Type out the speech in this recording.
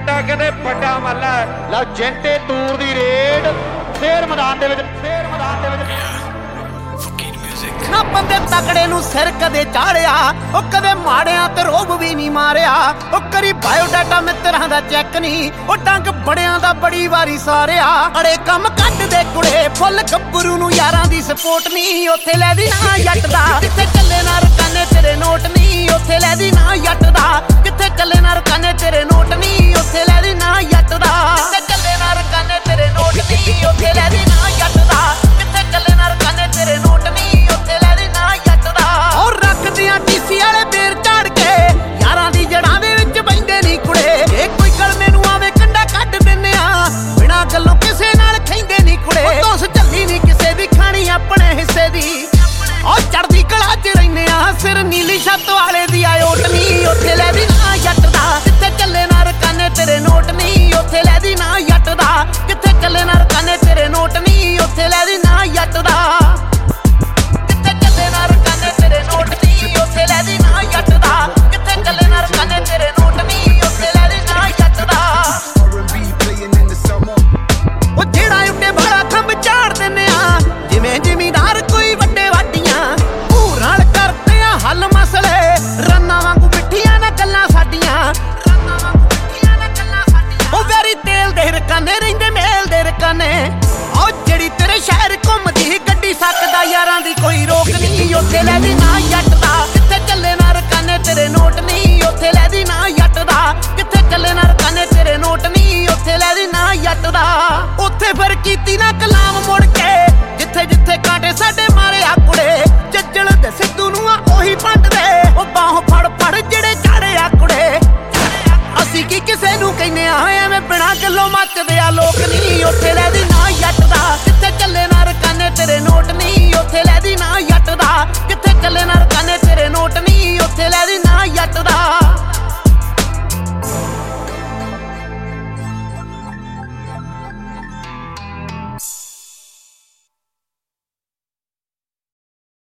ਜੱਟਾ ਕਹਿੰਦੇ ਵੱਡਾ ਮੱਲਾ ਲਓ ਜੈਂਟੇ ਤੂਰ ਦੀ ਰੇਡ ਫੇਰ ਮੈਦਾਨ ਦੇ ਵਿੱਚ ਨਾ ਬੰਦੇ ਤਕੜੇ ਨੂੰ ਸਿਰ ਕਦੇ ਚਾੜਿਆ ਉਹ ਕਦੇ ਮਾੜਿਆਂ ਤੇ ਰੋਬ ਵੀ ਨਹੀਂ ਮਾਰਿਆ ਉਹ ਕਰੀ ਬਾਇਓਡਾਟਾ ਮਿੱਤਰਾਂ ਦਾ ਚੈੱਕ ਨਹੀਂ ਉਹ ਡੰਗ ਬੜਿਆਂ ਦਾ ਬੜੀ ਵਾਰੀ ਸਾਰਿਆ ਅੜੇ ਕੰਮ ਕੱਢਦੇ ਕੁੜੇ ਫੁੱਲ ਗੱਭਰੂ ਨੂੰ ਯਾਰਾਂ ਦੀ ਸਪੋਰਟ ਨਹੀਂ ਉੱਥੇ ਲੈ ਦੀ ਨਾ ਜੱਟ ਦਾ ਕਿੱਥੇ ਚੱਲੇ ਨਾ ਰਕਾਨੇ ਤੇਰੇ ਨੋਟ ਨਹੀਂ ਉੱਥੇ ਲੈ ਦੀ ਨਾ ਜੱਟ ਦਾ ਕਿੱਥੇ ਚੱਲੇ ਨਾ ਰਕਾਨੇ ਤੇਰੇ ਨੋਟ ਨਹੀਂ ਉੱਥੇ ਲੈ ਦੀ ਨਾ ਜੱਟ ਦਾ ਕਿੱਥੇ ਚੱਲੇ ਨਾ ਰਕਾਨੇ ਤੇਰੇ ਨੋਟ ਨਹੀਂ ਉੱਥੇ ਲੈ ਦੀ ਨਾ ਜੱਟ ਦਾ ਕਿੱਥੇ ਚੱਲੇ ਨਾ ਰਕਾਨੇ ਤੇਰੇ ਨੋਟ ਨਹੀਂ ਉੱਥੇ ਲੈ ਦੀ ਨਾ ਜੱਟ ਦਾ ਔਰ ਰੱਖਦੀਆਂ ਟੀਸੀ ਵਾਲੇ ਬੇਰ ਝਾੜ ਕੇ ਯਾਰਾਂ ਦੀ ਜੜਾਂ ਦੇ ਵਿੱਚ ਬੈਂਦੇ ਨਹੀਂ ਕੁੜੇ ਇਹ ਕੋਈ ਕਲਮੇ ਨੂੰ ਆਵੇ ਕੰਡਾ ਕੱਢ ਦਿੰਨੇ ਆ ਬਿਨਾਂ ਗੱਲੋਂ ਕਿਸੇ ਨਾਲ ਖੈਂਦੇ ਨਹੀਂ ਕੁੜੇ ਦੋਸ ਝੱਲੀ ਨਹੀਂ ਕਿਸੇ ਦੀ ਖਾਣੀ ਆਪਣੇ ਹਿੱਸੇ ਦੀ ਉਹ ਚੜਦੀ ਕਲਾ 'ਚ ਰਹਿੰਦੇ ਆ ਸਿਰ ਨੀਲੀ ਛੱਤ ਵਾਲੇ ਦੀ ਆਇਓਟ ਨਹੀਂ ਉੱਥੇ ਲੈ ਦੀ ਨਾ ਜੱਟ ਦਾ ਕਿੱਥੇ ਚੱਲੇ ਨਾ ਰਕਾਨੇ ਤੇਰੇ ਨੋਟ ਨਹੀਂ ਉੱਥੇ ਲੈ ਦੀ ਨਾ ਜੱਟ ਦਾ ਕਿੱਥੇ ਚੱਲੇ ਨਾ ਰਕਾਨੇ ਤੇਰੇ ਨੋਟ ਨਹੀਂ ਉੱਥੇ ਲੈ ਦੀ ਨਾ ਜੱਟ ਦਾ ਕਿੱਥੇ ਚੱਲੇ ਨਾ ਰਕਾਨੇ ਤੇਰੇ ਨੋਟ ਨਹੀਂ ਉੱਥੇ ਲੈ ਦੀ ਨਾ ਜੱਟ ਦਾ ਕਿੱਥੇ ਚੱਲੇ ਨਾ ਰਕਾਨੇ ਤੇਰੇ ਨੋਟ ਨਹੀਂ ਉੱਥੇ ਲੈ ਦੀ ਨਾ ਜੱਟ ਦਾ ਉਹ ਜਿਹੜਾ ਉੱਤੇ ਬਾਲਾ ਖੰਭ ਝਾੜ ਦਿੰਨੇ ਆ ਜਿਵੇਂ ਜ਼ਿਮੀਦਾਰ ਕੋਈ ਵੱਡੇ ਵਾਡੀਆਂ ਭੂਰ ਨਾਲ ਕਰਦੇ ਆ ਹੱਲ ਮਸਲੇ ਰੰਨਾਂ ਵਾਂਗੂ ਮਿੱਠੀਆਂ ਨਾ ਗੱਲਾਂ ਸਾਡੀਆਂ ਉਹ ਵੈਰੀ ਤੇਲ ਦੇ ਰਕਾਨੇ ਰਹਿੰਦੇ ਮੇਲ ਦੇ ਰਕਾਨੇ ਉਹ ਜਿਹੜੀ ਤੇਰੇ ਸ਼ਹਿਰ ਘੁੰਮਦੀ ਗੱਡੀ ਸਕਦਾ ਯਾਰਾਂ ਦੀ ਕੋਈ ਰੋਕ ਨਹੀਂ ਉੱਥੇ ਲੈ ਦੀ ਨਾ ਜੱਟ ਦਾ ਕਿੱਥੇ ਚੱਲੇ ਨਾ ਰਕਾਨੇ ਤੇਰੇ ਨੋਟ ਨਹੀਂ ਉੱਥੇ ਲੈ ਦੀ ਨਾ ਜੱਟ ਦਾ ਕਿੱਥੇ ਚੱਲੇ ਨਾ ਰਕਾਨੇ ਤੇਰੇ ਨੋਟ ਨਹੀਂ ਉੱਥੇ ਲੈ ਦੀ ਨਾ ਜੱਟ ਦਾ